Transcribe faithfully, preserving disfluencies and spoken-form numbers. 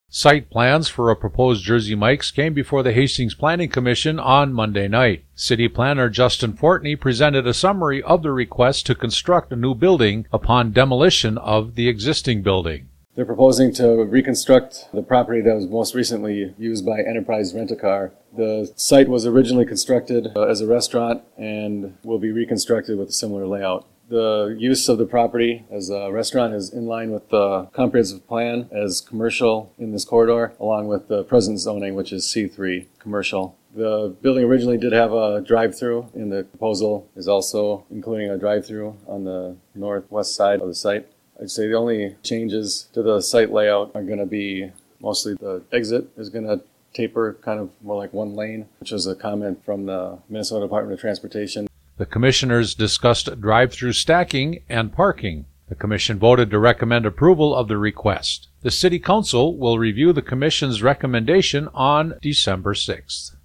Site plans for a proposed Jersey Mike's came before the Hastings Planning Commission on Monday night. City Planner Justin Fortney presented a summary of the request to construct a new building upon demolition of the existing building. They're proposing to reconstruct the property that was most recently used by Enterprise Rent-A-Car. The site was originally constructed uh, as a restaurant and will be reconstructed with a similar layout. The use of the property as a restaurant is in line with the comprehensive plan as commercial in this corridor, along with the present zoning, which is C three, commercial. The building originally did have a drive-through, and the proposal is also including a drive-through on the northwest side of the site. I'd say the only changes to the site layout are going to be mostly the exit is going to taper kind of more like one lane, which is a comment from the Minnesota Department of Transportation. The commissioners discussed drive-through stacking and parking. The commission voted to recommend approval of the request. The city council will review the commission's recommendation on December sixth.